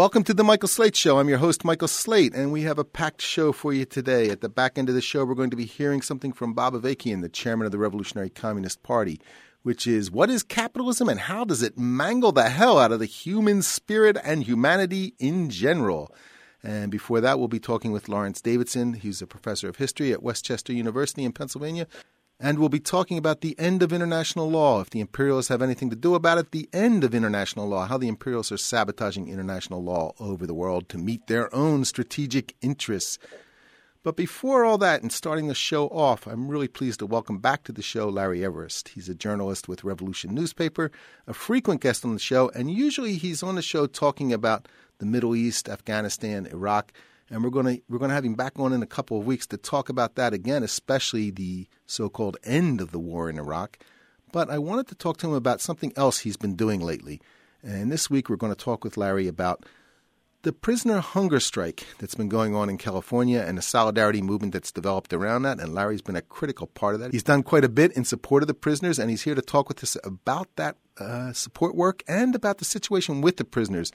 Welcome to the Michael Slate Show. I'm your host, Michael Slate, and we have a packed show for you today. At the back end of the show, we're going to be hearing something from Bob Avakian, the chairman of the Revolutionary Communist Party, which is, what is capitalism and how does it mangle the hell out of the human spirit and humanity in general? And before that, we'll be talking with Lawrence Davidson. He's a professor of history at Westchester University in Pennsylvania. And we'll be talking about the end of international law, if the imperialists have anything to do about it, the end of international law, how the imperialists are sabotaging international law over the world to meet their own strategic interests. But before all that, and starting the show off, I'm really pleased to welcome back to the show Larry Everest. He's a journalist with Revolution Newspaper, a frequent guest on the show, and usually he's on the show talking about the Middle East, Afghanistan, Iraq. And we're going to have him back on in a couple of weeks to talk about that again, especially the so-called end of the war in Iraq. But I wanted to talk to him about something else he's been doing lately. And this week we're going to talk with Larry about the prisoner hunger strike that's been going on in California and the solidarity movement that's developed around that. And Larry's been a critical part of that. He's done quite a bit in support of the prisoners, and he's here to talk with us about that support work and about the situation with the prisoners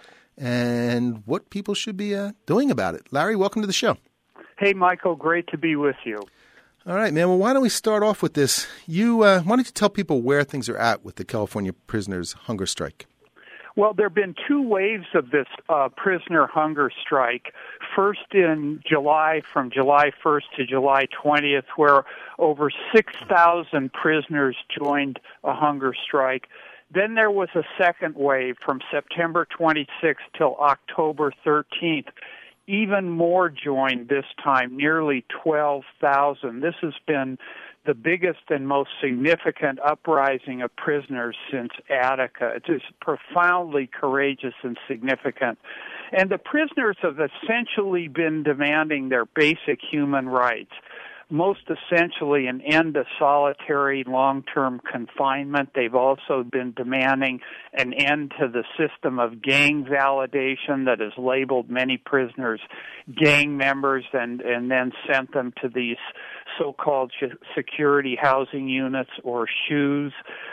and what people should be doing about it. Larry, welcome to the show. Hey, Michael, great to be with you. All right, man. Well, why don't we start off with this? Why don't you tell people where things are at with the California prisoners' hunger strike? Well, there have been two waves of this prisoner hunger strike. First in July, from July 1st to July 20th, where over 6,000 prisoners joined a hunger strike. Then there was a second wave from September 26th till October 13th. Even more joined this time, nearly 12,000. This has been the biggest and most significant uprising of prisoners since Attica. It is profoundly courageous and significant. And the prisoners have essentially been demanding their basic human rights, most essentially an end to solitary long-term confinement. They've also been demanding an end to the system of gang validation that has labeled many prisoners gang members and then sent them to these so-called security housing units, or SHUs.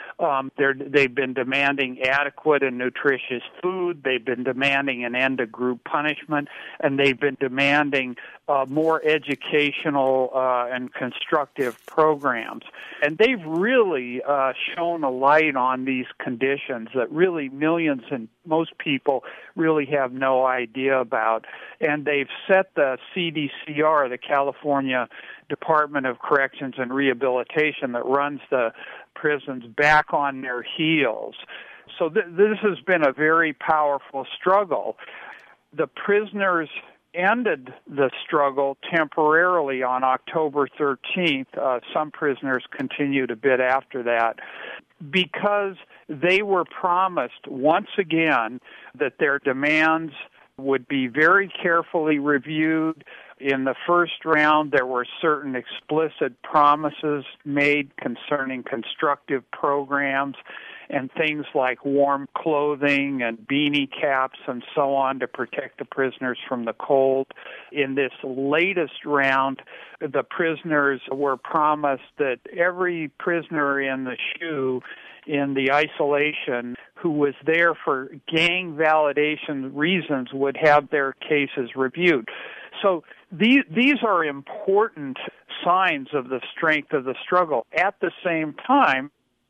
They've been demanding adequate and nutritious food. They've been demanding an end to group punishment, and they've been demanding more educational and constructive programs. And they've really shown a light on these conditions that really millions and most people really have no idea about. And they've set the CDCR, the California Department of Corrections and Rehabilitation, that runs the prisons, back on their heels. So this has been a very powerful struggle. The prisoners ended the struggle temporarily on October 13th. Some prisoners continued a bit after that, because they were promised once again that their demands would be very carefully reviewed. In the first round, there were certain explicit promises made concerning constructive programs and things like warm clothing and beanie caps and so on to protect the prisoners from the cold. In this latest round, the prisoners were promised that every prisoner in the SHU, in the isolation, who was there for gang validation reasons, would have their cases reviewed. So these are important signs of the strength of the struggle. At the same time,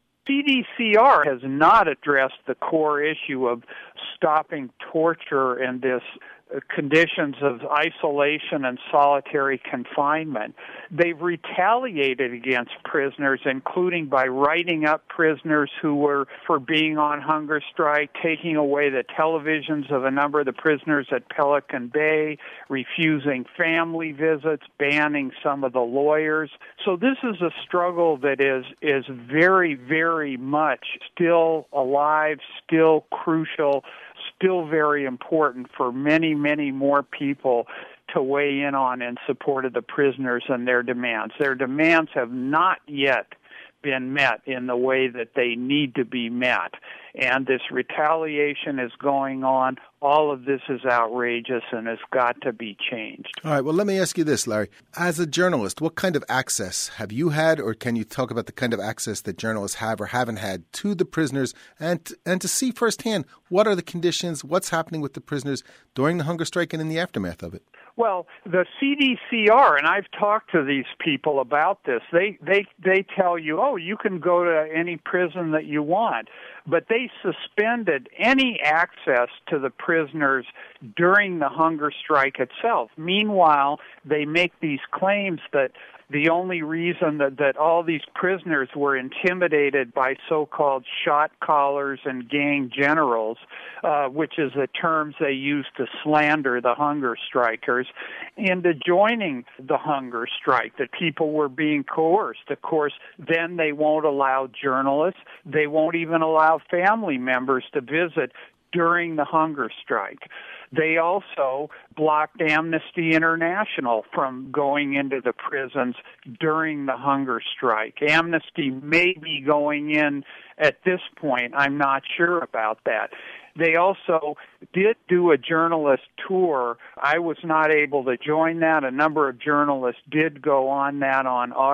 CDCR has not addressed the core issue of stopping torture and this conditions of isolation and solitary confinement. They've retaliated against prisoners, including by writing up prisoners who were for being on hunger strike, taking away the televisions of a number of the prisoners at Pelican Bay, refusing family visits, banning some of the lawyers. So this is a struggle that is very, very much still alive, still crucial, still very important for many, many more people to weigh in on in support of the prisoners and their demands. Their demands have not yet been met in the way that they need to be met. And this retaliation is going on all of this is outrageous and has got to be changed. All right, well, let me ask you this, Larry. As a journalist, what kind of access have you had, or can you talk about the kind of access that journalists have or haven't had to the prisoners, and to see firsthand what are the conditions, what's happening with the prisoners during the hunger strike and in the aftermath of it? Well, the CDCR, and I've talked to these people about this, they tell you, oh, you can go to any prison that you want. But they suspended any access to the prisoners during the hunger strike itself. Meanwhile, they make these claims that the only reason that all these prisoners were intimidated by so-called shot callers and gang generals, which is the terms they use to slander the hunger strikers, into joining the hunger strike, that people were being coerced. Of course, then they won't allow journalists. They won't even allow family members to visit during the hunger strike. They also blocked Amnesty International from going into the prisons during the hunger strike. Amnesty may be going in at this point. I'm not sure about that. They also did do a journalist tour. I was not able to join that. A number of journalists did go on that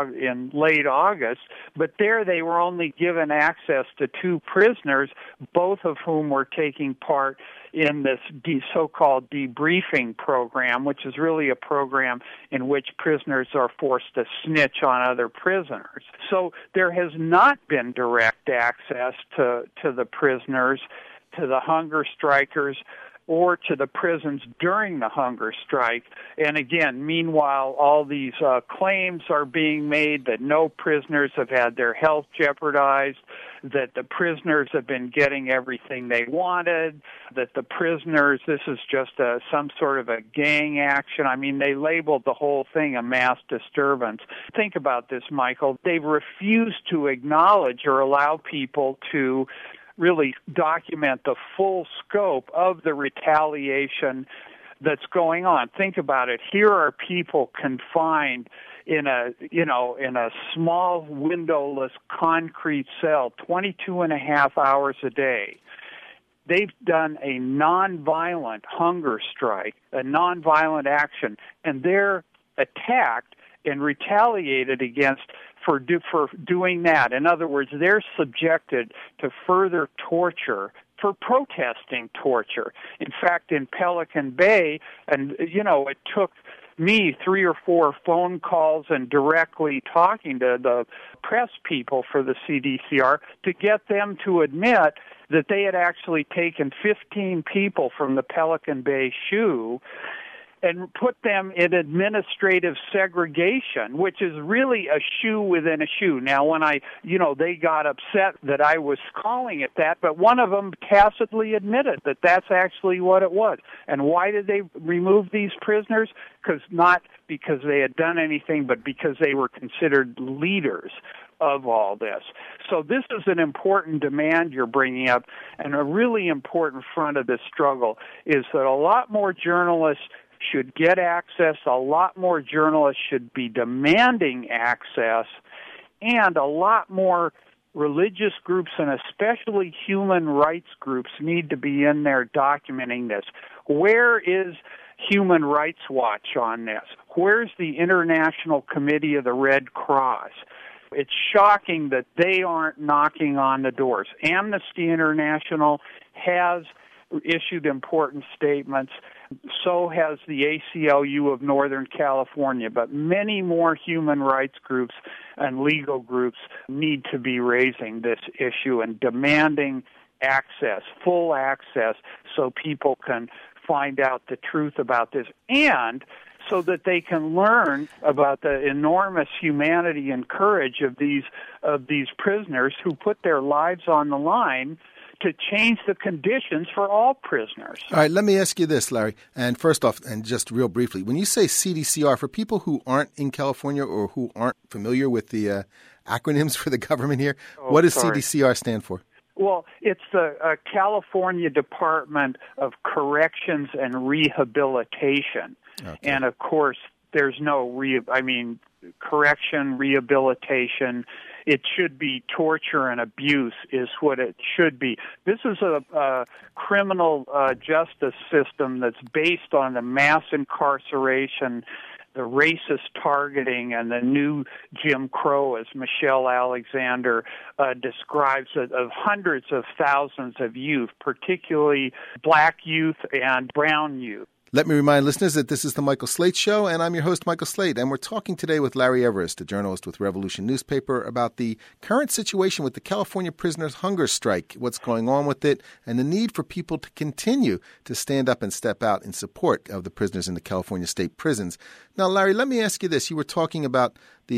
in late August, but there they were only given access to 2 prisoners, both of whom were taking part in this so-called debriefing program, which is really a program in which prisoners are forced to snitch on other prisoners. So there has not been direct access to the prisoners, to the hunger strikers, or to the prisons during the hunger strike. And again, meanwhile, all these claims are being made that no prisoners have had their health jeopardized, that the prisoners have been getting everything they wanted, that the prisoners, this is just some sort of a gang action. I mean, they labeled the whole thing a mass disturbance. Think about this, Michael. They've refused to acknowledge or allow people to really document the full scope of the retaliation that's going on. Think about it. Here are people confined in a small windowless concrete cell 22 and a half hours a day. They've done a nonviolent hunger strike, a nonviolent action, and they're attacked and retaliated against for doing that. In other words, they're subjected to further torture for protesting torture. In fact, in Pelican Bay, and it took me 3 or 4 phone calls and directly talking to the press people for the CDCR to get them to admit that they had actually taken 15 people from the Pelican Bay SHU and put them in administrative segregation, which is really a shoe within a shoe. Now, when they got upset that I was calling it that, but one of them tacitly admitted that that's actually what it was. And why did they remove these prisoners? Not because they had done anything, but because they were considered leaders of all this. So this is an important demand you're bringing up, and a really important front of this struggle is that a lot more journalists should get access, a lot more journalists should be demanding access, and a lot more religious groups and especially human rights groups need to be in there documenting this. Where is Human Rights Watch on this? Where's the International Committee of the Red Cross? It's shocking that they aren't knocking on the doors. Amnesty International has issued important statements. So has the ACLU of Northern California, but many more human rights groups and legal groups need to be raising this issue and demanding access, full access, so people can find out the truth about this, and so that they can learn about the enormous humanity and courage of these prisoners who put their lives on the line to change the conditions for all prisoners. All right, let me ask you this, Larry. And first off, and just real briefly, when you say CDCR, for people who aren't in California or who aren't familiar with the acronyms for the government here, what does CDCR stand for? Well, it's the California Department of Corrections and Rehabilitation. Okay. And, of course, there's no correction, rehabilitation it should be torture and abuse is what it should be. This is a criminal justice system that's based on the mass incarceration, the racist targeting, and the new Jim Crow, as Michelle Alexander describes it, of hundreds of thousands of youth, particularly black youth and brown youth. Let me remind listeners that this is the Michael Slate Show, and I'm your host, Michael Slate, and we're talking today with Larry Everest, a journalist with Revolution Newspaper, about the current situation with the California prisoners' hunger strike, what's going on with it, and the need for people to continue to stand up and step out in support of the prisoners in the California state prisons. Now, Larry, let me ask you this. You were talking about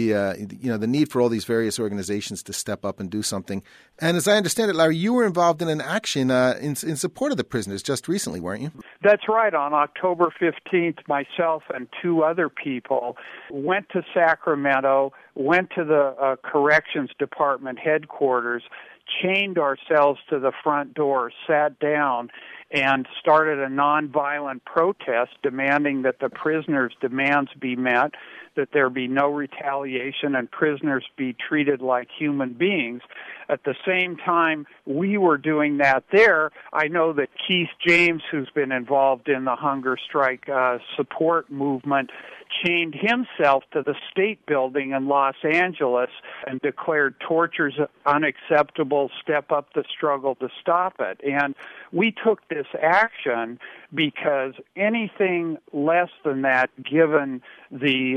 the need for all these various organizations to step up and do something. And as I understand it, Larry, you were involved in an action in support of the prisoners just recently, weren't you? That's right. On October 15th, myself and two other people went to Sacramento, went to the Corrections Department headquarters, chained ourselves to the front door, sat down, and started a nonviolent protest demanding that the prisoners' demands be met, that there be no retaliation, and prisoners be treated like human beings. At the same time we were doing that there, I know that Keith James, who's been involved in the hunger strike support movement, chained himself to the State Building in Los Angeles and declared torture's unacceptable, step up the struggle to stop it. And we took this action because anything less than that, given the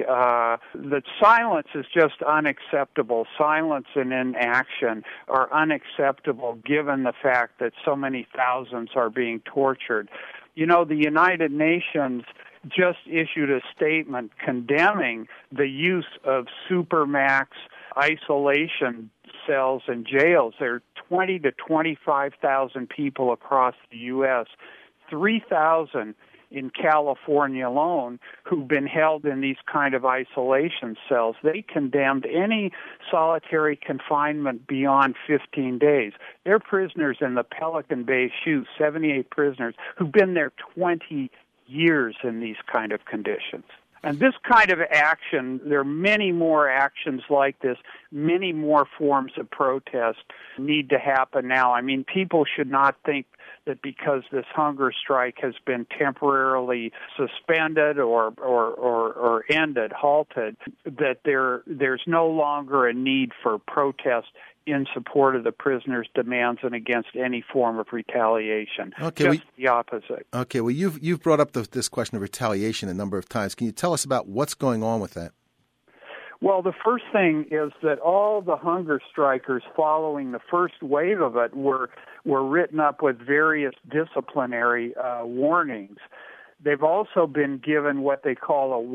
silence is just unacceptable. Silence and inaction are unacceptable given the fact that so many thousands are being tortured. You know, the United Nations just issued a statement condemning the use of supermax isolation cells and jails. There are 20 to 25,000 people across the U.S., 3,000 in California alone, who've been held in these kind of isolation cells. They condemned any solitary confinement beyond 15 days. They're prisoners in the Pelican Bay Chute, 78 prisoners, who've been there 20 years in these kind of conditions. And this kind of action, there are many more actions like this, many more forms of protest need to happen now. I mean, people should not think that because this hunger strike has been temporarily suspended or ended, halted, that there's no longer a need for protest in support of the prisoners' demands and against any form of retaliation. Okay, the opposite. Okay, well, you've brought up this question of retaliation a number of times. Can you tell us about what's going on with that? Well, the first thing is that all the hunger strikers following the first wave of it were written up with various disciplinary warnings. They've also been given what they call a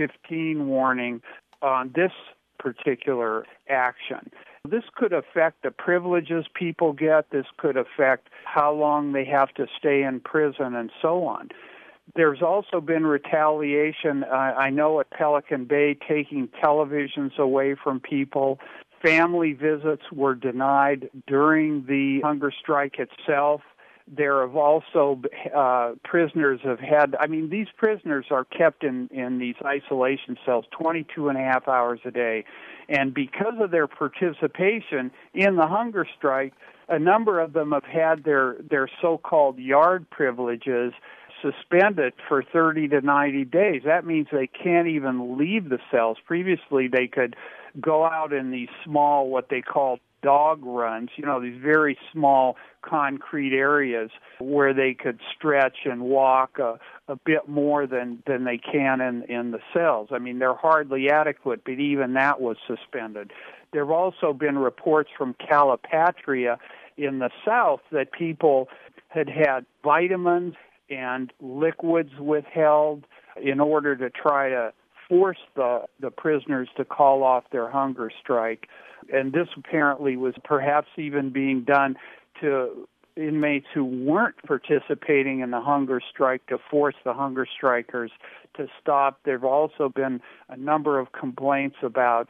115 warning on this particular action. This could affect the privileges people get. This could affect how long they have to stay in prison and so on. There's also been retaliation, I know at Pelican Bay, taking televisions away from people. Family visits were denied during the hunger strike itself. There have also, prisoners have had, I mean, these prisoners are kept in these isolation cells 22 and a half hours a day. And because of their participation in the hunger strike, a number of them have had their so-called yard privileges suspended for 30 to 90 days. That means they can't even leave the cells. Previously, they could go out in these small, what they call dog runs, these very small concrete areas where they could stretch and walk a bit more than they can in the cells. I mean, they're hardly adequate, but even that was suspended. There have also been reports from Calipatria in the South that people had vitamins and liquids withheld in order to try to force the prisoners to call off their hunger strike. And this apparently was perhaps even being done to inmates who weren't participating in the hunger strike to force the hunger strikers to stop. There have also been a number of complaints about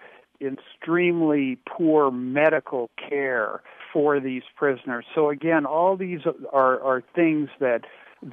extremely poor medical care for these prisoners. So again, all these are things that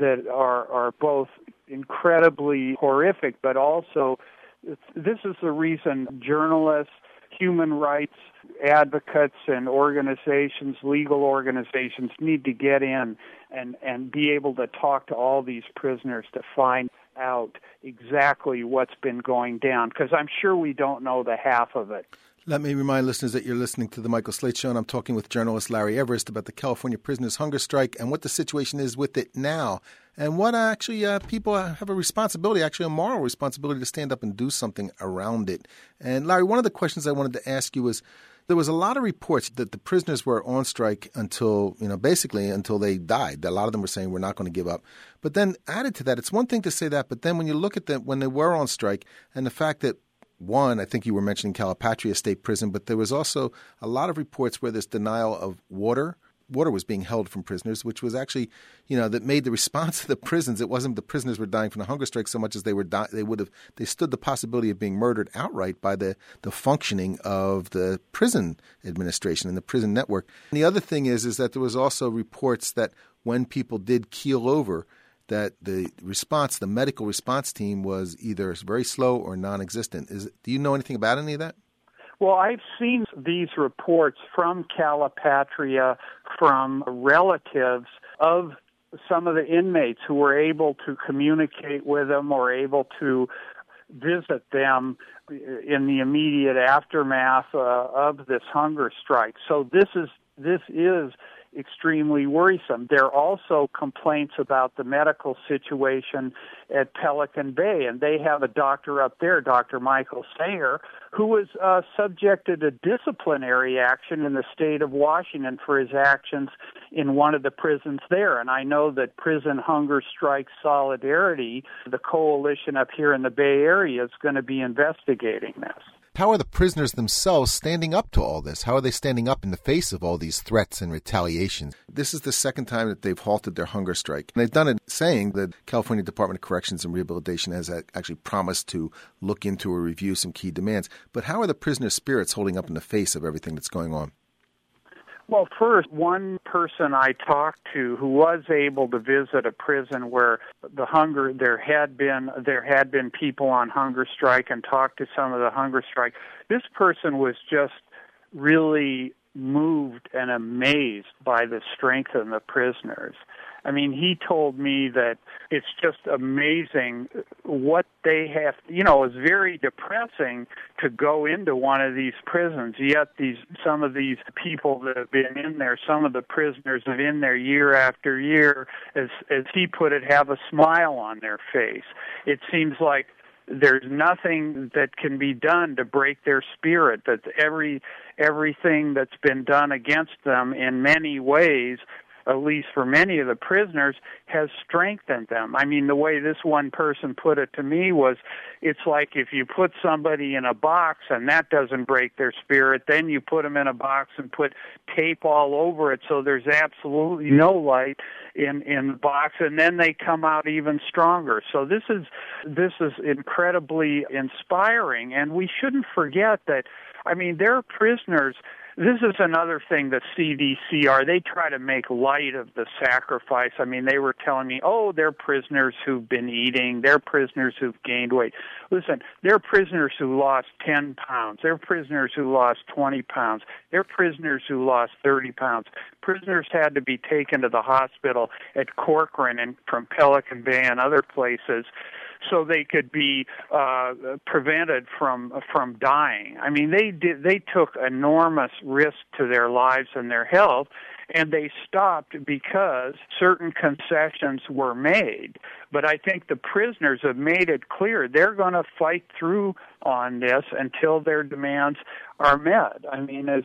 are both incredibly horrific, but also this is the reason journalists, human rights advocates and organizations, legal organizations, need to get in and be able to talk to all these prisoners to find out exactly what's been going down, because I'm sure we don't know the half of it. Let me remind listeners that you're listening to The Michael Slate Show, and I'm talking with journalist Larry Everest about the California prisoners' hunger strike and what the situation is with it now, and what actually people have a responsibility, actually a moral responsibility, to stand up and do something around it. And Larry, one of the questions I wanted to ask you was, there was a lot of reports that the prisoners were on strike until, basically until they died. A lot of them were saying we're not going to give up. But then added to that, it's one thing to say that, but then when you look at them when they were on strike and the fact that, one, I think you were mentioning Calipatria State Prison, but there was also a lot of reports where this denial of water was being held from prisoners, which was actually, that made the response to the prisons. It wasn't the prisoners were dying from the hunger strike so much as they stood the possibility of being murdered outright by the functioning of the prison administration and the prison network. And the other thing is that there was also reports that when people did keel over, that the medical response team was either very slow or non-existent. Do you know anything about any of that? Well, I've seen these reports from Calipatria, from relatives of some of the inmates who were able to communicate with them or able to visit them in the immediate aftermath of this hunger strike. So this is extremely worrisome. There are also complaints about the medical situation at Pelican Bay, and they have a doctor up there, Dr. Michael Sayer, who was subjected to disciplinary action in the state of Washington for his actions in one of the prisons there. And I know that Prison Hunger Strike Solidarity, the coalition up here in the Bay Area, is going to be investigating this. How are the prisoners themselves standing up to all this? How are they standing up in the face of all these threats and retaliations? This is the second time that they've halted their hunger strike. And they've done it saying that California Department of Corrections and Rehabilitation has actually promised to look into or review some key demands. But how are the prisoners' spirits holding up in the face of everything that's going on? Well, first, one person I talked to who was able to visit a prison where there had been people on hunger strike and talked to some of the hunger strike. This person was just really moved and amazed by the strength of the prisoners. I mean, he told me that it's just amazing what they have. It's very depressing to go into one of these prisons, yet some of these people that have been in there, some of the prisoners have been in there year after year, as he put it, have a smile on their face. It seems like there's nothing that can be done to break their spirit, that everything that's been done against them in many ways, at least for many of the prisoners, has strengthened them. I mean, the way this one person put it to me was, it's like if you put somebody in a box and that doesn't break their spirit, then you put them in a box and put tape all over it so there's absolutely no light in the box, and then they come out even stronger. So this is incredibly inspiring, and we shouldn't forget that, I mean, they're prisoners. This is another thing that CDCR, they try to make light of the sacrifice. I mean, they were telling me, they're prisoners who've been eating, they're prisoners who've gained weight. Listen, they're prisoners who lost 10 pounds, they're prisoners who lost 20 pounds, they're prisoners who lost 30 pounds. Prisoners had to be taken to the hospital at Corcoran and from Pelican Bay and other places so they could be prevented from dying. I mean, they took enormous risk to their lives and their health, and they stopped because certain concessions were made. But I think the prisoners have made it clear they're going to fight through on this until their demands are met. I mean, as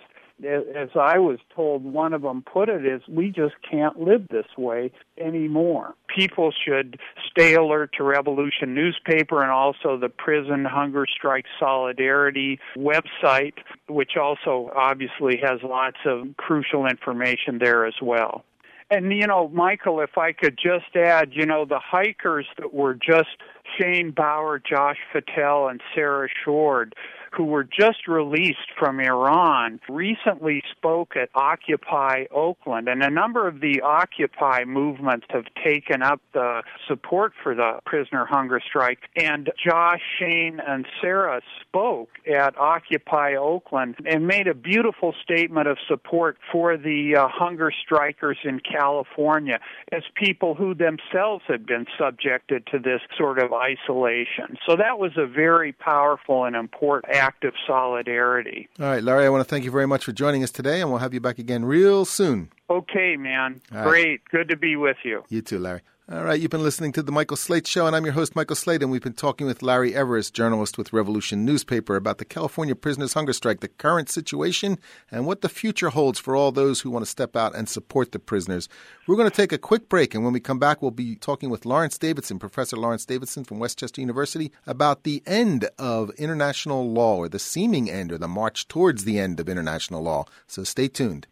I was told, one of them put it, is we just can't live this way anymore. People should stay alert to Revolution newspaper and also the Prison Hunger Strike Solidarity website, which also obviously has lots of crucial information there as well. And, Michael, if I could just add, the hikers that were just Shane Bauer, Josh Fattel, and Sarah Shord, who were just released from Iran, recently spoke at Occupy Oakland, and a number of the Occupy movements have taken up the support for the prisoner hunger strike. And Josh, Shane, and Sarah spoke at Occupy Oakland and made a beautiful statement of support for the hunger strikers in California as people who themselves had been subjected to this sort of isolation. So that was a very powerful and important act of solidarity. All right, Larry, I want to thank you very much for joining us today, and we'll have you back again real soon. Okay, man. All Great. right. Good to be with you. You too, Larry. All right, you've been listening to The Michael Slate Show, and I'm your host, Michael Slate, and we've been talking with Larry Everest, journalist with Revolution Newspaper, about the California prisoners' hunger strike, the current situation, and what the future holds for all those who want to step out and support the prisoners. We're going to take a quick break, and when we come back, we'll be talking with Lawrence Davidson, Professor Lawrence Davidson from West Chester University, about the end of international law, or the seeming end, or the march towards the end of international law. So stay tuned.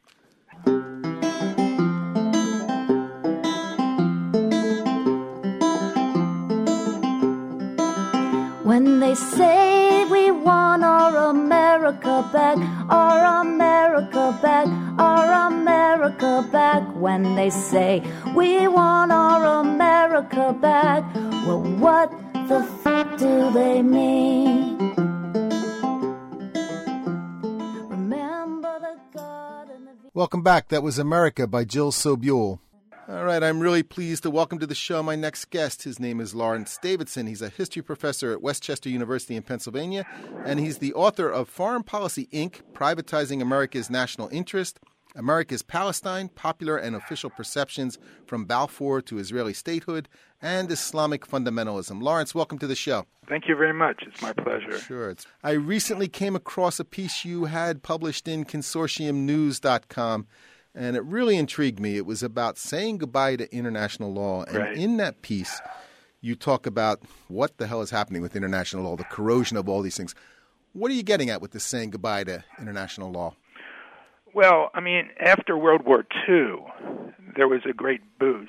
When they say we want our America back, our America back, our America back. When they say we want our America back, well, what the fuck do they mean? Remember the God and the... Welcome back. That was America by Jill Sobule. All right, I'm really pleased to welcome to the show my next guest. His name is Lawrence Davidson. He's a history professor at West Chester University in Pennsylvania, and he's the author of Foreign Policy, Inc., Privatizing America's National Interest, America's Palestine, Popular and Official Perceptions from Balfour to Israeli Statehood, and Islamic Fundamentalism. Lawrence, welcome to the show. Thank you very much. It's my pleasure. Sure. I recently came across a piece you had published in consortiumnews.com, and it really intrigued me. It was about saying goodbye to international law. And right. In that piece, you talk about what the hell is happening with international law, the corrosion of all these things. What are you getting at with this saying goodbye to international law? Well, I mean, after World War II, there was a great boost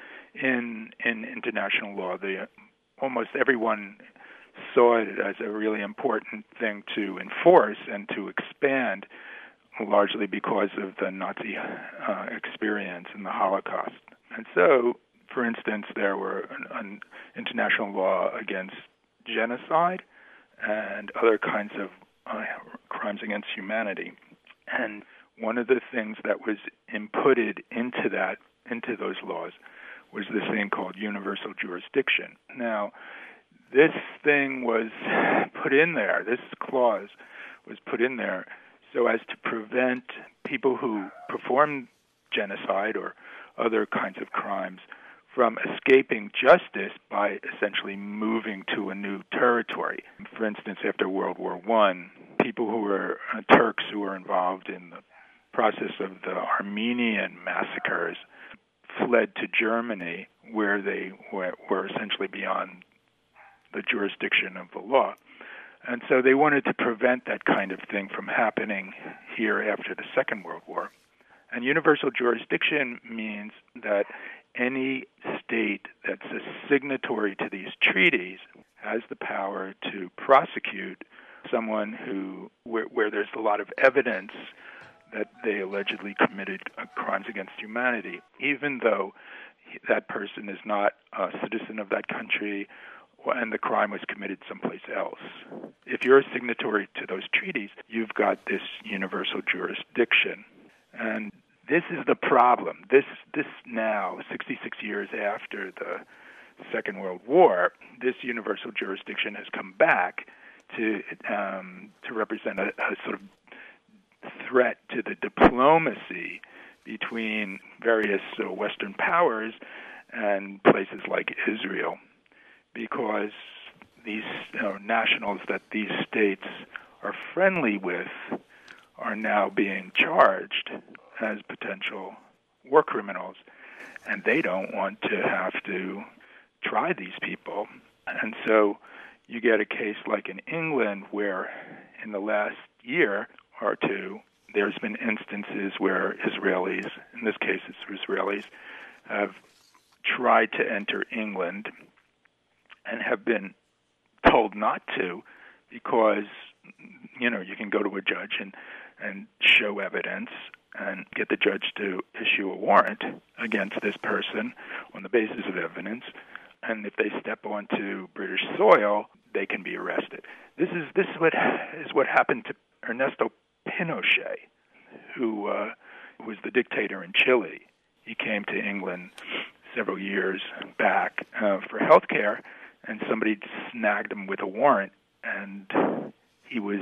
in international law. Almost everyone saw it as a really important thing to enforce and to expand, largely because of the Nazi experience and the Holocaust. And so, for instance, there were an international law against genocide and other kinds of crimes against humanity. And one of the things that was inputted into those laws was this thing called universal jurisdiction. Now, this thing was put in there, this clause was put in there so as to prevent people who perform genocide or other kinds of crimes from escaping justice by essentially moving to a new territory. For instance, after World War I, people who were Turks who were involved in the process of the Armenian massacres fled to Germany, where they were essentially beyond the jurisdiction of the law. And so they wanted to prevent that kind of thing from happening here after the Second World War. And universal jurisdiction means that any state that's a signatory to these treaties has the power to prosecute someone where there's a lot of evidence that they allegedly committed crimes against humanity, even though that person is not a citizen of that country and the crime was committed someplace else. If you're a signatory to those treaties, you've got this universal jurisdiction. And this is the problem. This now, 66 years after the Second World War, this universal jurisdiction has come back to represent a sort of threat to the diplomacy between various Western powers and places like Israel, because these nationals that these states are friendly with are now being charged as potential war criminals, and they don't want to have to try these people. And so you get a case like in England where in the last year or two, there's been instances where Israelis, in this case it's Israelis, have tried to enter England and have been told not to because you can go to a judge and show evidence and get the judge to issue a warrant against this person on the basis of evidence. And if they step onto British soil, they can be arrested. This is what happened to Ernesto Pinochet, who was the dictator in Chile. He came to England several years back for health care, and somebody snagged him with a warrant, and he was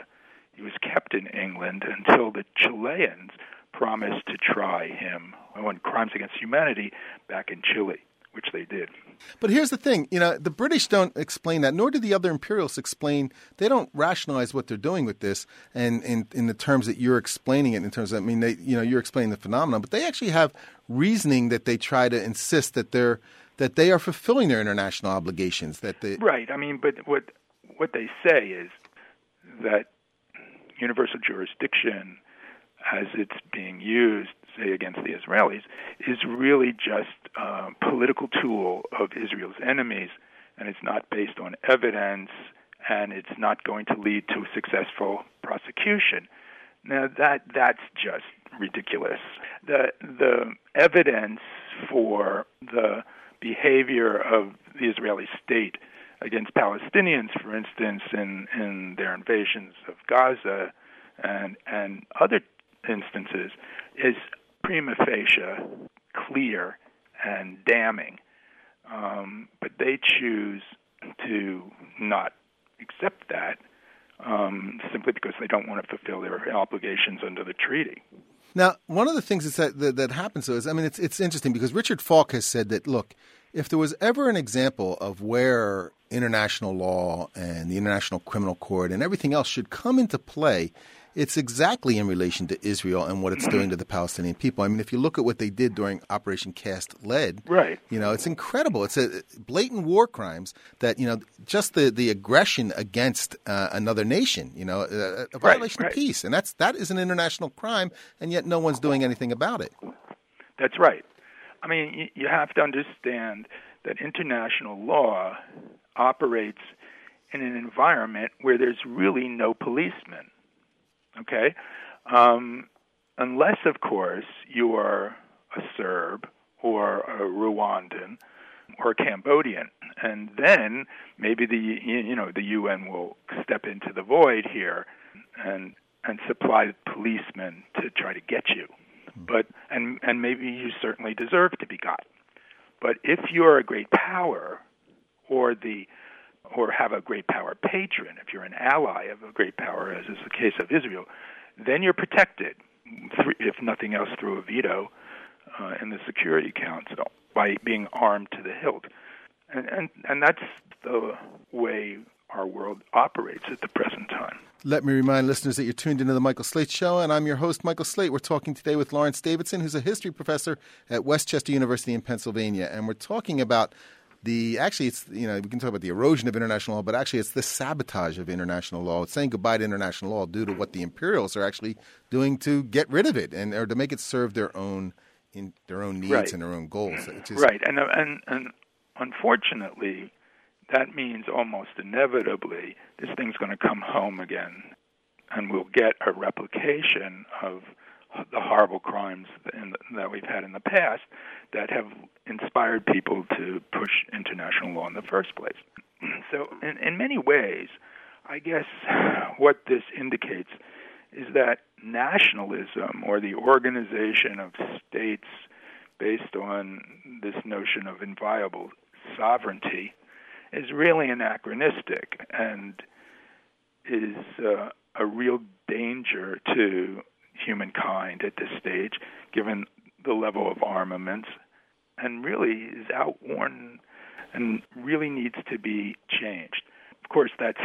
kept in England until the Chileans promised to try him on crimes against humanity back in Chile, which they did. But here's the thing, the British don't explain that, nor do the other imperialists explain. They don't rationalize what they're doing with this, and in the terms that you're explaining it. In terms of, you're explaining the phenomenon, but they actually have reasoning that they try to insist that they are fulfilling their international obligations. Right. But what they say is that universal jurisdiction, as it's being used, say, against the Israelis, is really just a political tool of Israel's enemies, and it's not based on evidence, and it's not going to lead to a successful prosecution. Now, that's just ridiculous. The evidence for the behavior of the Israeli state against Palestinians, for instance, in their invasions of Gaza and other instances, is prima facie clear and damning. But they choose to not accept that simply because they don't want to fulfill their obligations under the treaty. Now, one of the things that happens, though, is, it's interesting because Richard Falk has said that, look, if there was ever an example of where international law and the International Criminal Court and everything else should come into play, it's exactly in relation to Israel and what it's doing to the Palestinian people. If you look at what they did during Operation Cast Lead, right? It's incredible. It's a blatant war crimes that, just the aggression against another nation, a violation of peace. And that is an international crime, and yet no one's doing anything about it. That's right. You have to understand that international law operates in an environment where there's really no policemen. Okay? Unless, of course, you are a Serb or a Rwandan or a Cambodian, and then maybe the UN will step into the void here and supply policemen to try to get you. But and maybe you certainly deserve to be got. But if you're a great power or have a great power patron, if you're an ally of a great power, as is the case of Israel, then you're protected, if nothing else, through a veto in the Security Council by being armed to the hilt. And that's the way our world operates at the present time. Let me remind listeners that you're tuned into The Michael Slate Show, and I'm your host, Michael Slate. We're talking today with Lawrence Davidson, who's a history professor at Westchester University in Pennsylvania, and we're talking about we can talk about the erosion of international law, but actually it's the sabotage of international law. It's saying goodbye to international law due to what the imperialists are actually doing to get rid of it or to make it serve their own needs right. and their own goals. Right, and unfortunately, that means almost inevitably this thing's going to come home again, and we'll get a replication of the horrible crimes that we've had in the past that have inspired people to push international law in the first place. So in many ways, I guess what this indicates is that nationalism, or the organization of states based on this notion of inviolable sovereignty, is really anachronistic and is a real danger to humankind at this stage, given the level of armaments, and really is outworn and really needs to be changed. Of course, that's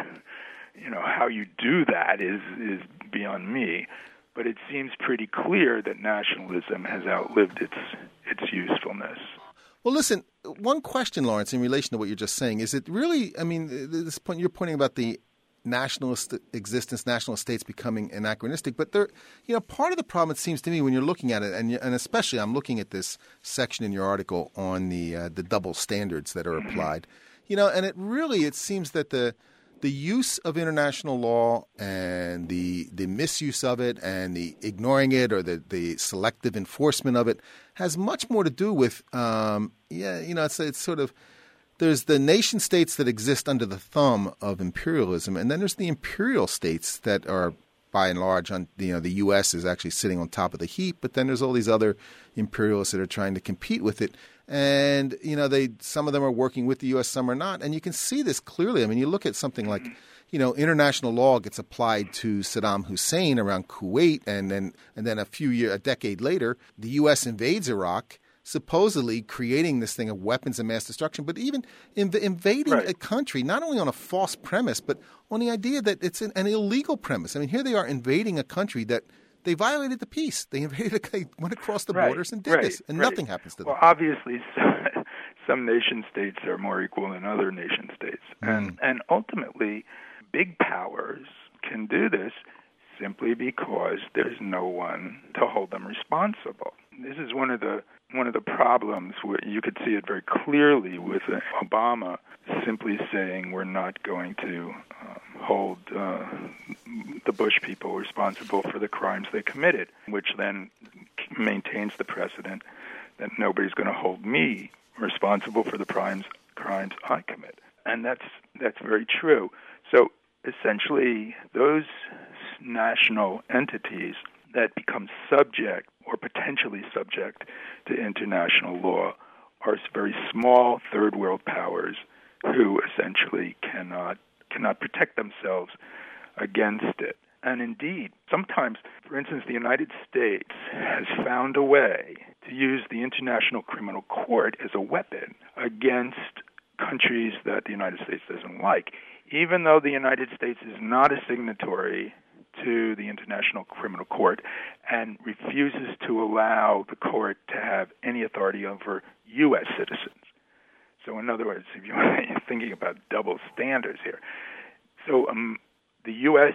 how you do that is beyond me, but it seems pretty clear that nationalism has outlived its usefulness. Well, listen, one question, Lawrence, in relation to what you're just saying, is it really, this point you're pointing about the nationalist existence, national states becoming anachronistic, but part of the problem, it seems to me, when you're looking at it, and especially I'm looking at this section in your article on the double standards that are applied, and it seems that the the use of international law and the misuse of it and the ignoring it or the selective enforcement of it has much more to do with, it's sort of, there's the nation states that exist under the thumb of imperialism, and then there's the imperial states that are, by and large, the U.S. is actually sitting on top of the heap, but then there's all these other imperialists that are trying to compete with it. And, some of them are working with the U.S., some are not. And you can see this clearly. I mean, you look at something like, international law gets applied to Saddam Hussein around Kuwait, and then a decade later, the U.S. invades Iraq, supposedly creating this thing of weapons of mass destruction, but even invading a country, not only on a false premise, but on the idea that it's an illegal premise. I mean, here they are invading a country that they violated the peace. They went across the borders and did this, and nothing happens to them. Well, obviously, some nation states are more equal than other nation states. And ultimately, big powers can do this simply because there's no one to hold them responsible. This is one of the problems where you could see it very clearly with Obama simply saying we're not going to hold the Bush people responsible for the crimes they committed, which then maintains the precedent that nobody's going to hold me responsible for the crimes I commit. And that's very true. So essentially, those national entities that become subject or potentially subject to international law are very small third world powers who essentially cannot protect themselves against it. And indeed, sometimes, for instance, the United States has found a way to use the International Criminal Court as a weapon against countries that the United States doesn't like, even though the United States is not a signatory to the International Criminal Court and refuses to allow the court to have any authority over U.S. citizens. So in other words, if you're thinking about double standards here, so the U.S.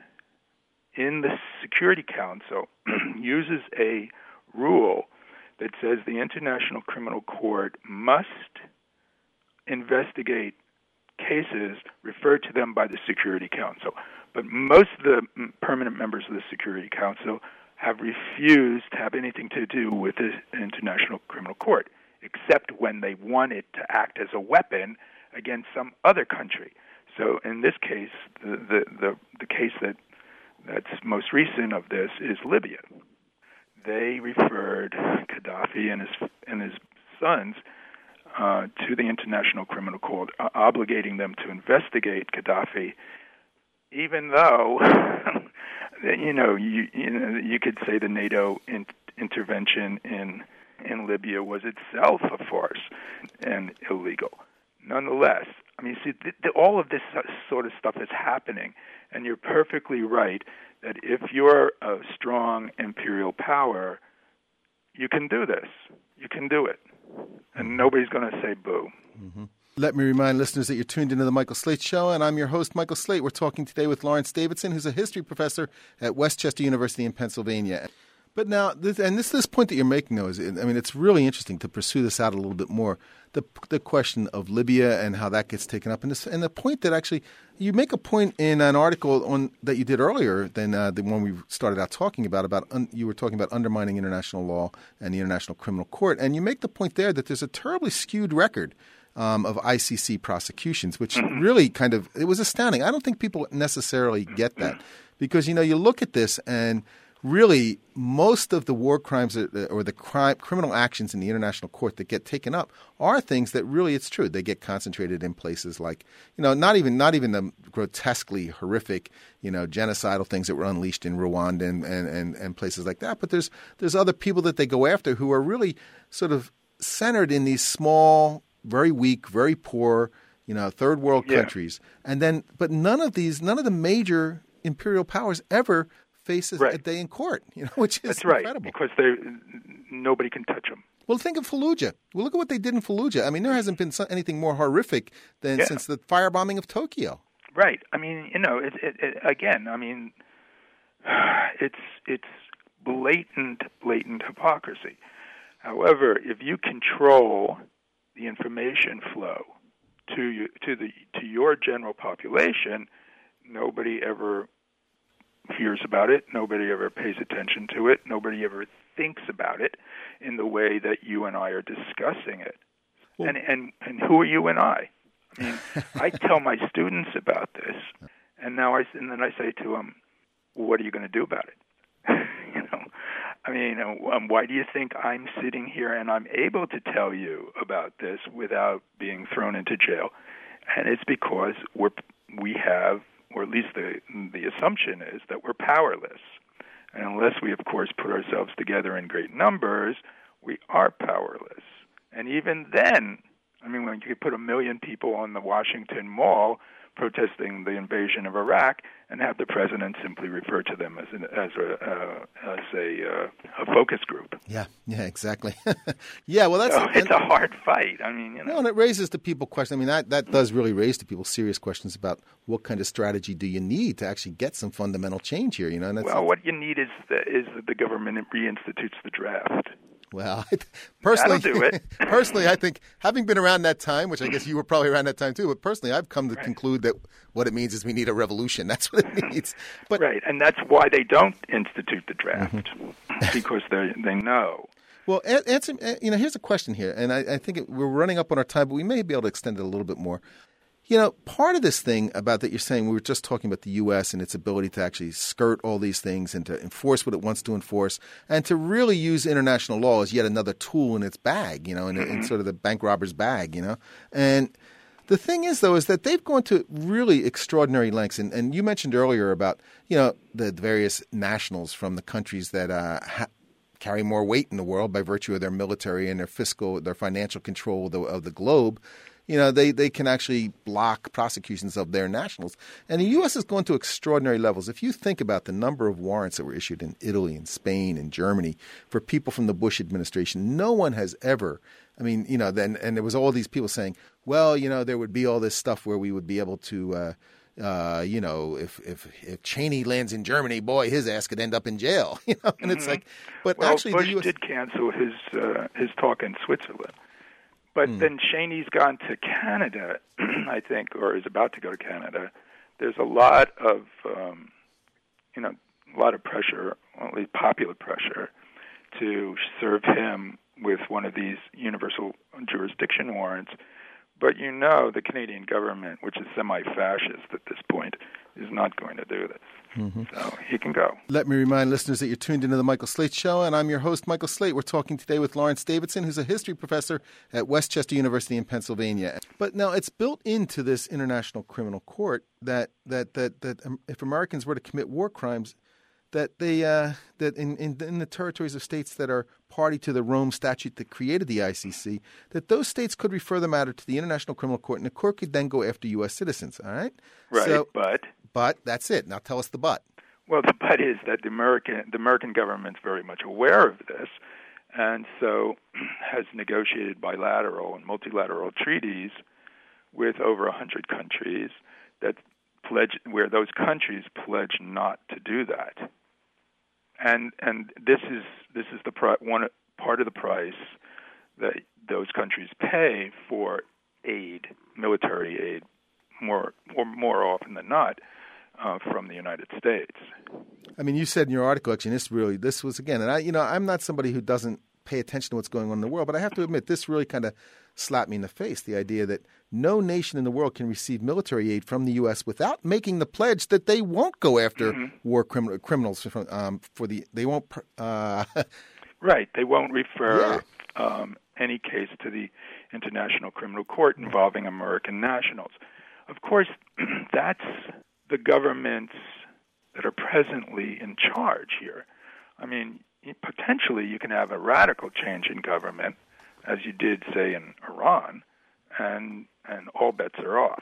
in the Security Council uses a rule that says the International Criminal Court must investigate cases referred to them by the Security Council. But most of the permanent members of the Security Council have refused to have anything to do with the International Criminal Court, except when they want it to act as a weapon against some other country. So in this case, the case that's most recent of this is Libya. They referred Gaddafi and his sons to the International Criminal Court, obligating them to investigate Gaddafi, even though you could say the NATO intervention in Libya was itself a farce and illegal. Nonetheless, I mean, see, all of this sort of stuff is happening, and you're perfectly right that if you're a strong imperial power, you can do this. You can do it, and nobody's going to say boo. Mm-hmm. Let me remind listeners that you're tuned into the Michael Slate Show, and I'm your host, Michael Slate. We're talking today with Lawrence Davidson, who's a history professor at Westchester University in Pennsylvania. But now, this point that you're making, though, it's really interesting to pursue this out a little bit more. The question of Libya and how that gets taken up, and the point that actually you make a point in an article that you did earlier than the one we started out talking about you were talking about undermining international law and the International Criminal Court, and you make the point there that there's a terribly skewed record of ICC prosecutions, which really it was astounding. I don't think people necessarily get that because, you look at this and really most of the war crimes or the criminal actions in the international court that get taken up are things that really, it's true, they get concentrated in places like, not even the grotesquely horrific, genocidal things that were unleashed in Rwanda and places like that. But there's other people that they go after who are really sort of centered in these small, very weak, very poor, third world countries. And then, but none of the major imperial powers ever faces a day in court, which is incredible. Because nobody can touch them. Well, think of Fallujah. Well, look at what they did in Fallujah. I mean, there hasn't been anything more horrific than since the firebombing of Tokyo. Right. I mean, it's blatant hypocrisy. However, if you control the information flow to your general population, nobody ever hears about it. Nobody ever pays attention to it. Nobody ever thinks about it in the way that you and I are discussing it. Well, and who are you and I? I mean, I tell my students about this, and then I say to them, well, "What are you going to do about it?" I mean, why do you think I'm sitting here and I'm able to tell you about this without being thrown into jail? And it's because we have, or at least the assumption is that we're powerless. And unless we, of course, put ourselves together in great numbers, we are powerless. And even then, I mean, when you could put 1 million people on the Washington Mall protesting the invasion of Iraq and have the president simply refer to them as a focus group. Yeah, exactly. Yeah, well, it's a hard fight. I mean, No, and it raises to people questions. I mean, that does really raise to people serious questions about what kind of strategy do you need to actually get some fundamental change here. And what you need is that the government reinstitutes the draft. Well, personally, that'll do it. Personally, I think having been around that time, which I guess you were probably around that time too, but personally, I've come to conclude that what it means is we need a revolution. That's what it needs. But, right, and that's why they don't institute the draft, because they know. Well, answer. Here's a question here, and I think we're running up on our time, but we may be able to extend it a little bit more. Part of this thing about that you're saying, we were just talking about the U.S. and its ability to actually skirt all these things and to enforce what it wants to enforce and to really use international law as yet another tool in its bag, in sort of the bank robber's bag, And the thing is, though, is that they've gone to really extraordinary lengths. And you mentioned earlier about, the various nationals from the countries that carry more weight in the world by virtue of their military and their financial control of the globe. They can actually block prosecutions of their nationals. And the U.S. has gone to extraordinary levels. If you think about the number of warrants that were issued in Italy and Spain and Germany for people from the Bush administration, no one has ever – and there was all these people saying, well, there would be all this stuff where we would be able to if Cheney lands in Germany, boy, his ass could end up in jail. And it's like – but actually Bush the US did cancel his talk in Switzerland. But then Cheney's gone to Canada, I think, or is about to go to Canada. There's a lot of, pressure, or at least popular pressure, to serve him with one of these universal jurisdiction warrants. But the Canadian government, which is semi-fascist at this point, is not going to do this. So he can go. Let me remind listeners that you're tuned into the Michael Slate Show, and I'm your host, Michael Slate. We're talking today with Lawrence Davidson, who's a history professor at Westchester University in Pennsylvania. But now it's built into this International Criminal Court that if Americans were to commit war crimes, that they that in the territories of states that are party to the Rome Statute that created the ICC, that those states could refer the matter to the International Criminal Court, and the court could then go after U.S. citizens. All right? Right, so, but that's it. Now tell us the but. Well, the but is that the American government's very much aware of this, and so has negotiated bilateral and multilateral treaties with over 100 countries where those countries pledge not to do that. And this is the one part of the price that those countries pay for aid, military aid, more often than not, from the United States. I mean, you said in your article, actually, this was again, and I'm not somebody who doesn't pay attention to what's going on in the world, but I have to admit, this really kind of slapped me in the face, the idea that no nation in the world can receive military aid from the U.S. without making the pledge that they won't go after war criminals they won't right, they won't refer any case to the International Criminal Court involving American nationals. Of course, that's the governments that are presently in charge here. I mean, potentially you can have a radical change in government, as you did, say, in Iran, and all bets are off.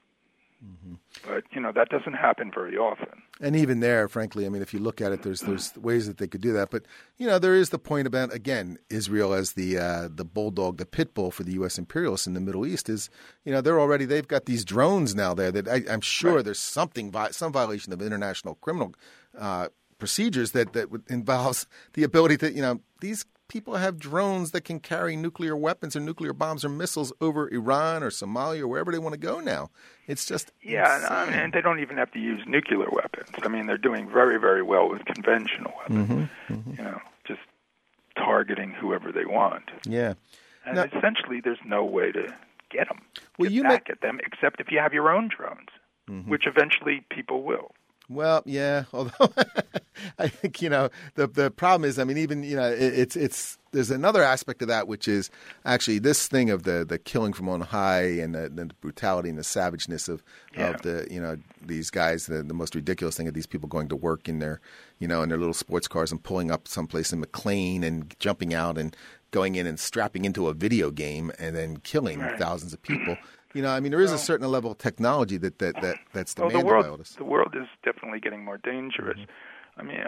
But, that doesn't happen very often. And even there, frankly, I mean, if you look at it, there's ways that they could do that. But, there is the point about, again, Israel as the bulldog, the pit bull for the U.S. imperialists in the Middle East is, they've got these drones now there that I'm sure there's some violation of international criminal procedures that involves the ability to, these people have drones that can carry nuclear weapons or nuclear bombs or missiles over Iran or Somalia or wherever they want to go now. It's just insane. And they don't even have to use nuclear weapons. I mean, they're doing very, very well with conventional weapons. Just targeting whoever they want. Yeah. And essentially, there's no way to get them, at them, except if you have your own drones, which eventually people will. Well, yeah, although I think, the problem is, I mean, even, it's there's another aspect of that, which is actually this thing of the killing from on high and the brutality and the savageness of the, these guys, the most ridiculous thing of these people going to work in their, in their little sports cars and pulling up someplace in McLean and jumping out and going in and strapping into a video game and then killing thousands of people. There is a certain level of technology that's demanded by all this. The world is definitely getting more dangerous. I mean,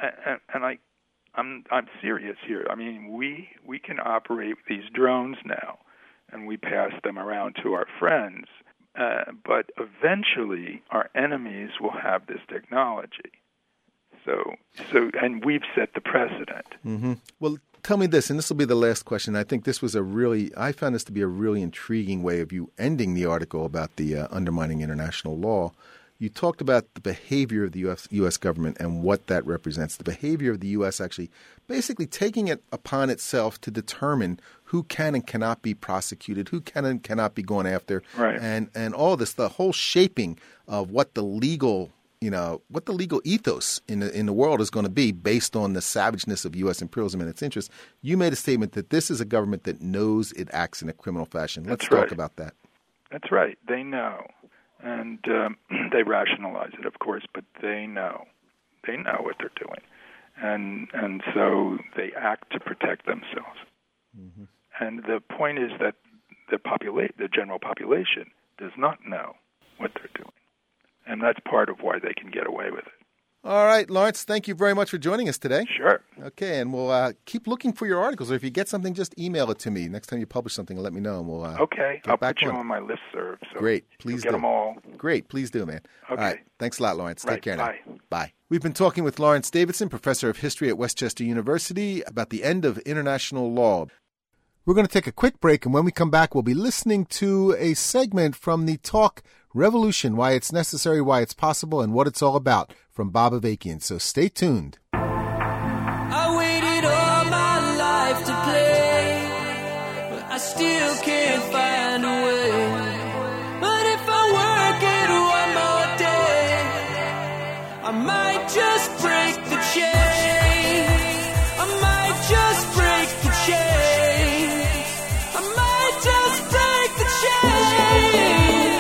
I'm serious here. I mean, we can operate these drones now, and we pass them around to our friends. But eventually, our enemies will have this technology. So, and we've set the precedent. Mm-hmm. Well, tell me this, and this will be the last question. I think this was I found this to be a really intriguing way of you ending the article about the undermining international law. You talked about the behavior of the U.S. government and what that represents. The behavior of the U.S. actually basically taking it upon itself to determine who can and cannot be prosecuted, who can and cannot be gone after, and all this, the whole shaping of what the legal ethos in the world is going to be based on the savageness of U.S. imperialism and its interests. You made a statement that this is a government that knows it acts in a criminal fashion. Let's talk about that. That's right. They know. And they rationalize it, of course, but they know. They know what they're doing. And so they act to protect themselves. Mm-hmm. And the point is that the general population does not know what they're doing. And that's part of why they can get away with it. All right, Lawrence, thank you very much for joining us today. Sure. Okay, and we'll keep looking for your articles. Or if you get something, just email it to me. Next time you publish something, let me know, and we'll okay, I'll put you on my listserv. So great, please do. Get them all. Great, please do, man. Okay. All right, thanks a lot, Lawrence. Right, take care now. Bye. Bye. We've been talking with Lawrence Davidson, professor of history at Westchester University, about the end of international law. We're going to take a quick break, and when we come back, we'll be listening to a segment from the talk Revolution, Why It's Necessary, Why It's Possible, and What It's All About from Bob Avakian. So stay tuned. I waited all my life to play, but I still can't find a way. But if I work it one more day, I might just break the chain. I might just break the chain. I might just break the chain.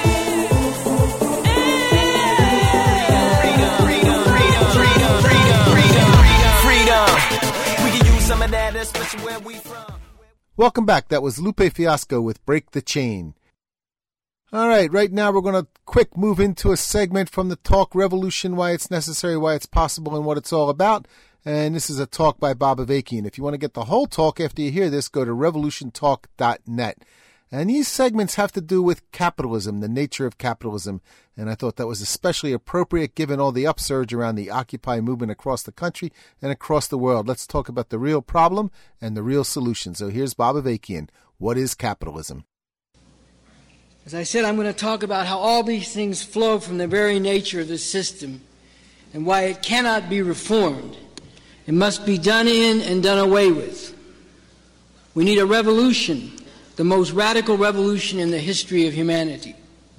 Welcome back. That was Lupe Fiasco with Break the Chain. All right now we're going to quick move into a segment from the talk Revolution, Why It's Necessary, Why It's Possible, and What It's All About. And this is a talk by Bob Avakian. If you want to get the whole talk after you hear this, go to revolutiontalk.net. And these segments have to do with capitalism, the nature of capitalism. And I thought that was especially appropriate given all the upsurge around the Occupy movement across the country and across the world. Let's talk about the real problem and the real solution. So here's Bob Avakian. What is capitalism? As I said, I'm going to talk about how all these things flow from the very nature of the system and why it cannot be reformed. It must be done in and done away with. We need a revolution, the most radical revolution in the history of humanity.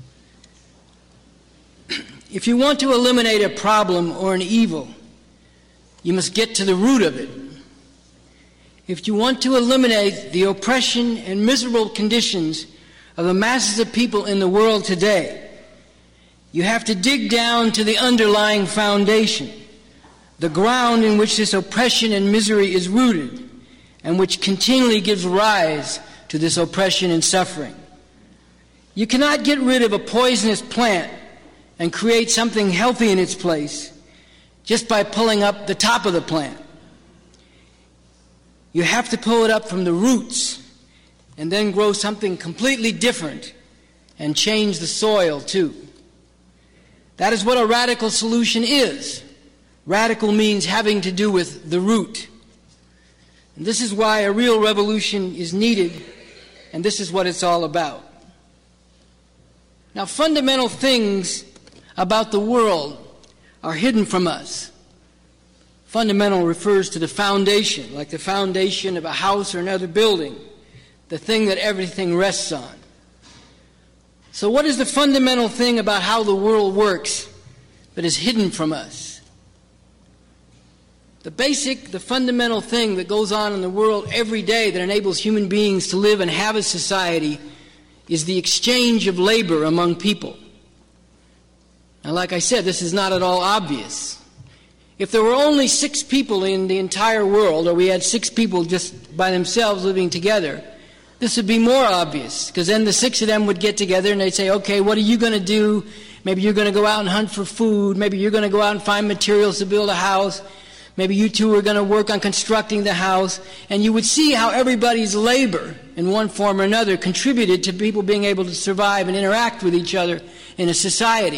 If you want to eliminate a problem or an evil, you must get to the root of it. If you want to eliminate the oppression and miserable conditions of the masses of people in the world today, you have to dig down to the underlying foundation, the ground in which this oppression and misery is rooted, and which continually gives rise to this oppression and suffering. You cannot get rid of a poisonous plant and create something healthy in its place just by pulling up the top of the plant. You have to pull it up from the roots and then grow something completely different and change the soil too. That is what a radical solution is. Radical means having to do with the root. And this is why a real revolution is needed, and this is what it's all about. Now, fundamental things about the world are hidden from us. Fundamental refers to the foundation, like the foundation of a house or another building, the thing that everything rests on. So what is the fundamental thing about how the world works that is hidden from us? The fundamental thing that goes on in the world every day that enables human beings to live and have a society is the exchange of labor among people. Now, like I said, this is not at all obvious. If there were only 6 people in the entire world, or we had 6 people just by themselves living together, this would be more obvious, because then the 6 of them would get together and they'd say, okay, what are you going to do? Maybe you're going to go out and hunt for food. Maybe you're going to go out and find materials to build a house. Maybe you two are going to work on constructing the house. And you would see how everybody's labor, in one form or another, contributed to people being able to survive and interact with each other in a society.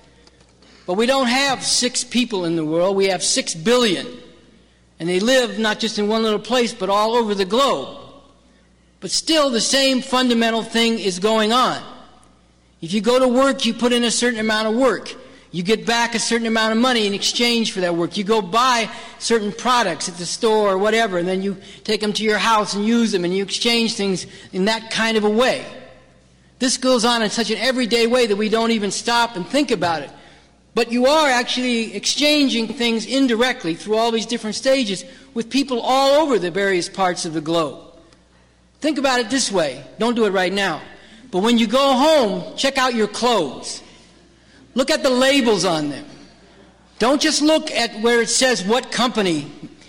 But we don't have 6 people in the world. We have 6 billion. And they live not just in one little place, but all over the globe. But still, the same fundamental thing is going on. If you go to work, you put in a certain amount of work. You get back a certain amount of money in exchange for that work. You go buy certain products at the store or whatever, and then you take them to your house and use them, and you exchange things in that kind of a way. This goes on in such an everyday way that we don't even stop and think about it. But you are actually exchanging things indirectly through all these different stages with people all over the various parts of the globe. Think about it this way. Don't do it right now. But when you go home, check out your clothes. Look at the labels on them. Don't just look at where it says what company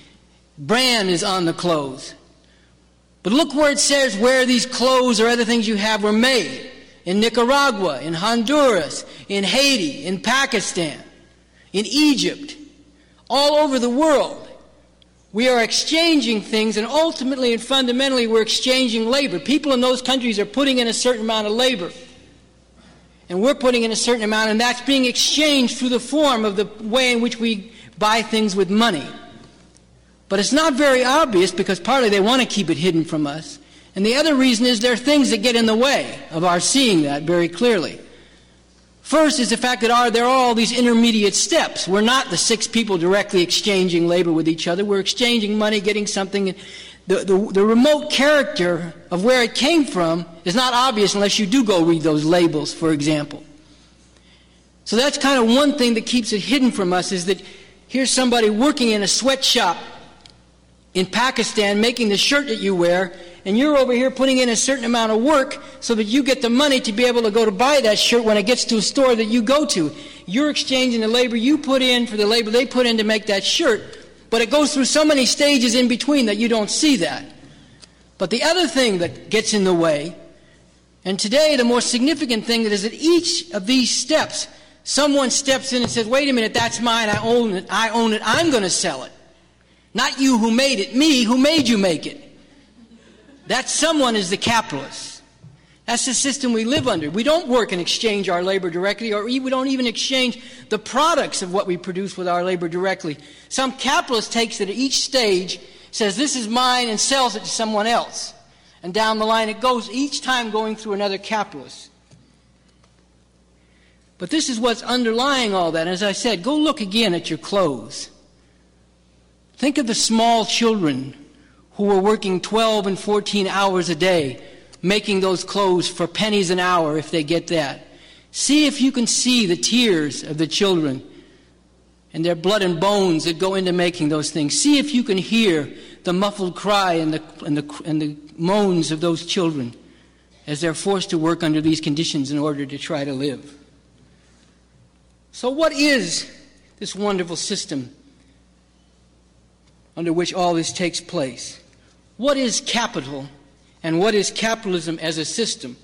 brand is on the clothes. But look where it says where these clothes or other things you have were made. In Nicaragua, in Honduras, in Haiti, in Pakistan, in Egypt, all over the world. We are exchanging things, and ultimately and fundamentally we're exchanging labor. People in those countries are putting in a certain amount of labor. And we're putting in a certain amount, and that's being exchanged through the form of the way in which we buy things with money. But it's not very obvious, because partly they want to keep it hidden from us. And the other reason is there are things that get in the way of our seeing that very clearly. First is the fact that there are all these intermediate steps. We're not the 6 people directly exchanging labor with each other. We're exchanging money, getting something. The remote character of where it came from is not obvious unless you do go read those labels, for example. So that's kind of one thing that keeps it hidden from us, is that here's somebody working in a sweatshop in Pakistan making the shirt that you wear, and you're over here putting in a certain amount of work so that you get the money to be able to go to buy that shirt when it gets to a store that you go to. You're exchanging the labor you put in for the labor they put in to make that shirt, but it goes through so many stages in between that you don't see that. But the other thing that gets in the way, and today the more significant thing, is that each of these steps, someone steps in and says, wait a minute, that's mine, I own it, I'm going to sell it. Not you who made it, me who made you make it. That someone is the capitalist. That's the system we live under. We don't work and exchange our labor directly, or we don't even exchange the products of what we produce with our labor directly. Some capitalist takes it at each stage, says this is mine, and sells it to someone else. And down the line it goes, each time going through another capitalist. But this is what's underlying all that. As I said, go look again at your clothes. Think of the small children who were working 12 and 14 hours a day, making those clothes for pennies an hour if they get that. See if you can see the tears of the children and their blood and bones that go into making those things. See if you can hear the muffled cry and the moans of those children as they're forced to work under these conditions in order to try to live. So what is this wonderful system under which all this takes place? What is capital, and what is capitalism as a system?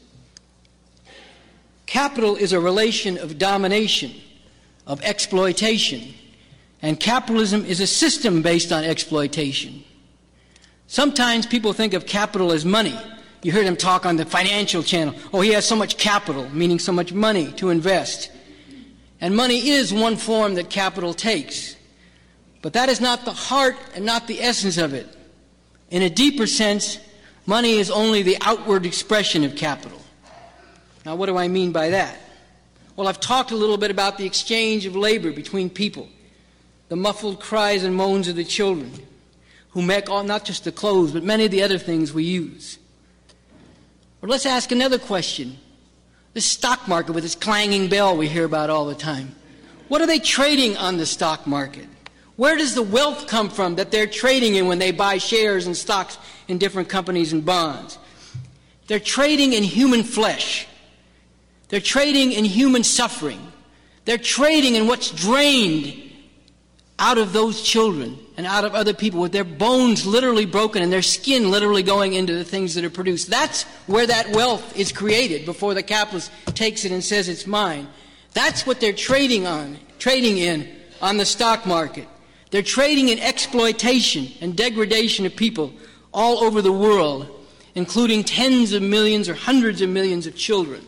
Capital is a relation of domination, of exploitation, and capitalism is a system based on exploitation. Sometimes people think of capital as money. You heard him talk on the financial channel. Oh, he has so much capital, meaning so much money to invest. And money is one form that capital takes. But that is not the heart and not the essence of it. In a deeper sense, money is only the outward expression of capital. Now, what do I mean by that? Well, I've talked a little bit about the exchange of labor between people, the muffled cries and moans of the children who make not just the clothes, but many of the other things we use. Or let's ask another question. The stock market with its clanging bell we hear about all the time. What are they trading on the stock market? Where does the wealth come from that they're trading in when they buy shares and stocks in different companies and bonds? They're trading in human flesh. They're trading in human suffering. They're trading in what's drained out of those children and out of other people, with their bones literally broken and their skin literally going into the things that are produced. That's where that wealth is created before the capitalist takes it and says it's mine. That's what they're trading in on the stock market. They're trading in exploitation and degradation of people all over the world, including tens of millions or hundreds of millions of children.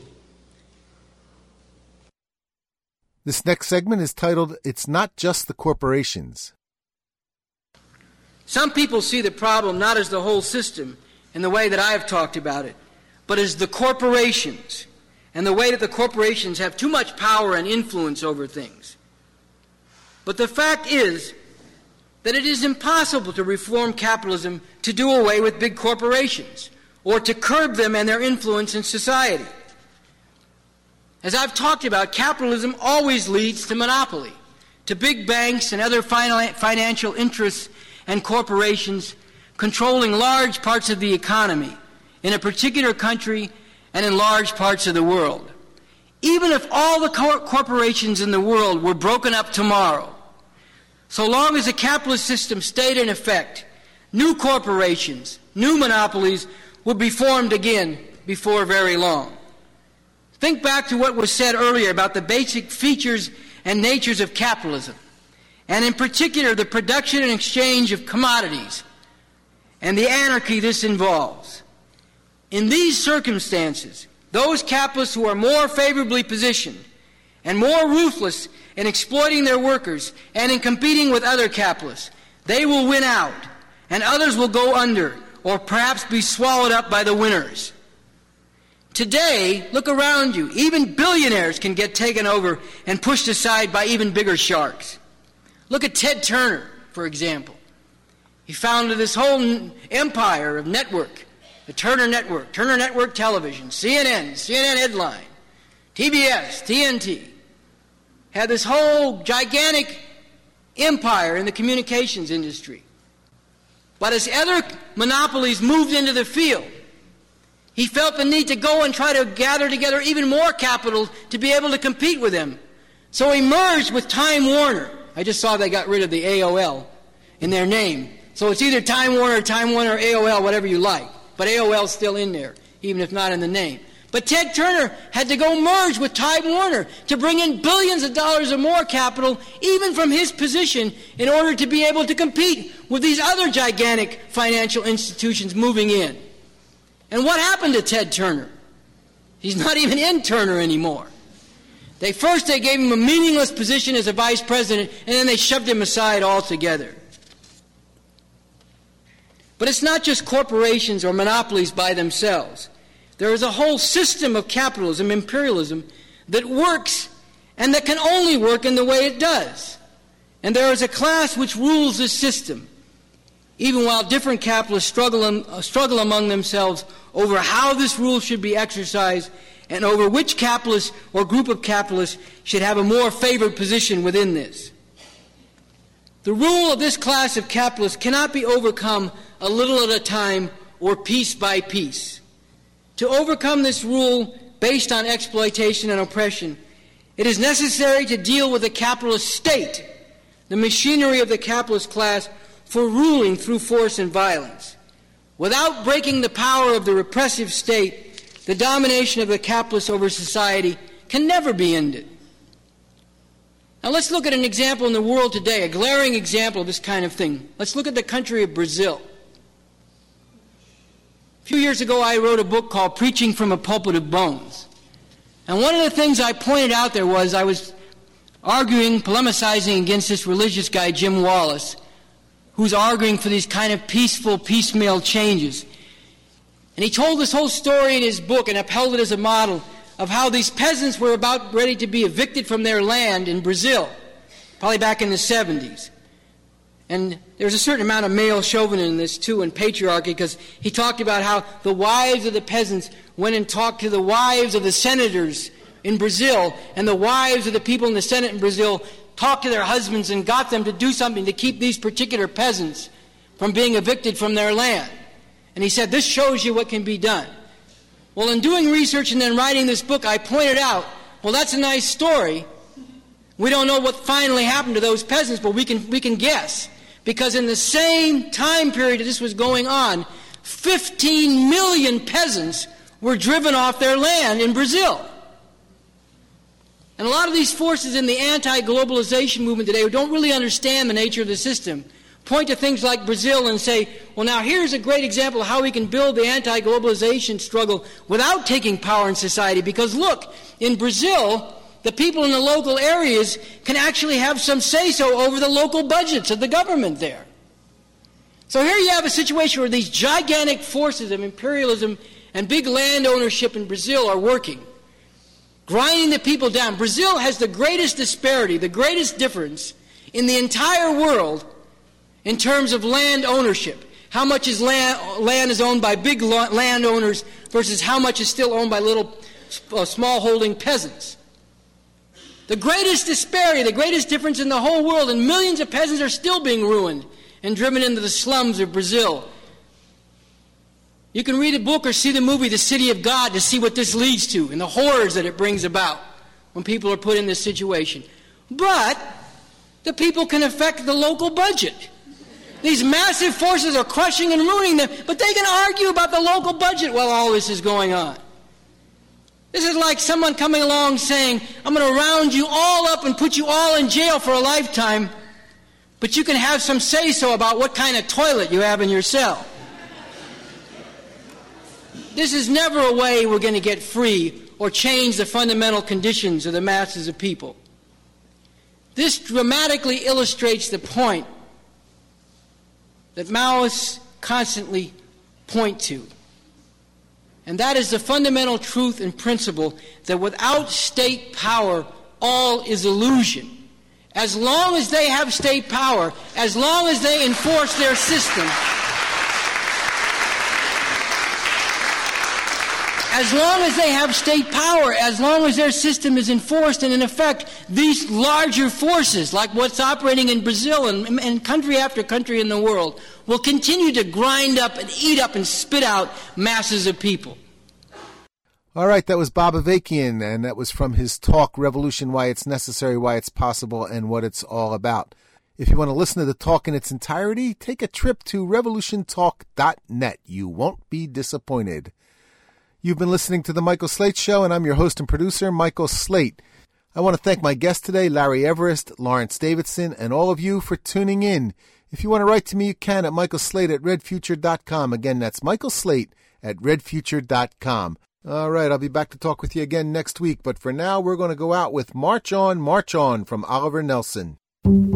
This next segment is titled, It's Not Just the Corporations. Some people see the problem not as the whole system in the way that I have talked about it, but as the corporations and the way that the corporations have too much power and influence over things. But the fact is that it is impossible to reform capitalism to do away with big corporations or to curb them and their influence in society. As I've talked about, capitalism always leads to monopoly, to big banks and other financial interests and corporations controlling large parts of the economy in a particular country and in large parts of the world. Even if all the corporations in the world were broken up tomorrow, so long as the capitalist system stayed in effect, new corporations, new monopolies would be formed again before very long. Think back to what was said earlier about the basic features and natures of capitalism, and in particular the production and exchange of commodities and the anarchy this involves. In these circumstances, those capitalists who are more favorably positioned and more ruthless in exploiting their workers and in competing with other capitalists, they will win out, and others will go under or perhaps be swallowed up by the winners. Today, look around you. Even billionaires can get taken over and pushed aside by even bigger sharks. Look at Ted Turner, for example. He founded this whole empire of network, the Turner Network Television, CNN Headline, TBS, TNT. Had this whole gigantic empire in the communications industry. But as other monopolies moved into the field, he felt the need to go and try to gather together even more capital to be able to compete with them. So he merged with Time Warner. I just saw they got rid of the AOL in their name. So it's either Time Warner or AOL, whatever you like. But AOL's still in there, even if not in the name. But Ted Turner had to go merge with Time Warner to bring in billions of dollars or more capital, even from his position, in order to be able to compete with these other gigantic financial institutions moving in. And what happened to Ted Turner? He's not even in Turner anymore. They gave him a meaningless position as a vice president, and then they shoved him aside altogether. But it's not just corporations or monopolies by themselves. There is a whole system of capitalism, imperialism, that works and that can only work in the way it does. And there is a class which rules this system, even while different capitalists struggle among themselves over how this rule should be exercised and over which capitalist or group of capitalists should have a more favored position within this. The rule of this class of capitalists cannot be overcome a little at a time or piece by piece. To overcome this rule based on exploitation and oppression, it is necessary to deal with the capitalist state, the machinery of the capitalist class for ruling through force and violence. Without breaking the power of the repressive state, the domination of the capitalists over society can never be ended. Now let's look at an example in the world today, a glaring example of this kind of thing. Let's look at the country of Brazil. A few years ago, I wrote a book called Preaching from a Pulpit of Bones. And one of the things I pointed out there was I was arguing, polemicizing against this religious guy, Jim Wallace, who's arguing for these kind of peaceful, piecemeal changes. And he told this whole story in his book and upheld it as a model of how these peasants were about ready to be evicted from their land in Brazil, probably back in the 70s. And there's a certain amount of male chauvinism in this, too, and patriarchy, because he talked about how the wives of the peasants went and talked to the wives of the senators in Brazil, and the wives of the people in the Senate in Brazil talked to their husbands and got them to do something to keep these particular peasants from being evicted from their land. And he said, this shows you what can be done. Well, in doing research and then writing this book, I pointed out, well, that's a nice story. We don't know what finally happened to those peasants, but we can guess. Because in the same time period that this was going on, 15 million peasants were driven off their land in Brazil. And a lot of these forces in the anti-globalization movement today who don't really understand the nature of the system point to things like Brazil and say, well, now here's a great example of how we can build the anti-globalization struggle without taking power in society. Because look, in Brazil, the people in the local areas can actually have some say-so over the local budgets of the government there. So here you have a situation where these gigantic forces of imperialism and big land ownership in Brazil are working, grinding the people down. Brazil has the greatest disparity, the greatest difference in the entire world in terms of land ownership. How much is land is owned by big landowners versus how much is still owned by little small-holding peasants. The greatest disparity, the greatest difference in the whole world, and millions of peasants are still being ruined and driven into the slums of Brazil. You can read a book or see the movie The City of God to see what this leads to and the horrors that it brings about when people are put in this situation. But the people can affect the local budget. These massive forces are crushing and ruining them, but they can argue about the local budget while all this is going on. This is like someone coming along saying, I'm going to round you all up and put you all in jail for a lifetime, but you can have some say-so about what kind of toilet you have in your cell. This is never a way we're going to get free or change the fundamental conditions of the masses of people. This dramatically illustrates the point that Maoists constantly point to. And that is the fundamental truth and principle that without state power, all is illusion. As long as they have state power, as long as they enforce their system, as long as they have state power, as long as their system is enforced and in effect, these larger forces, like what's operating in Brazil and country after country in the world, will continue to grind up and eat up and spit out masses of people. All right, that was Bob Avakian, and that was from his talk, Revolution, Why It's Necessary, Why It's Possible, and What It's All About. If you want to listen to the talk in its entirety, take a trip to revolutiontalk.net. You won't be disappointed. You've been listening to The Michael Slate Show, and I'm your host and producer, Michael Slate. I want to thank my guests today, Larry Everest, Lawrence Davidson, and all of you for tuning in. If you want to write to me, you can at michaelslate@redfuture.com. Again, that's michaelslate@redfuture.com. All right, I'll be back to talk with you again next week, but for now, we're going to go out with March On from Oliver Nelson.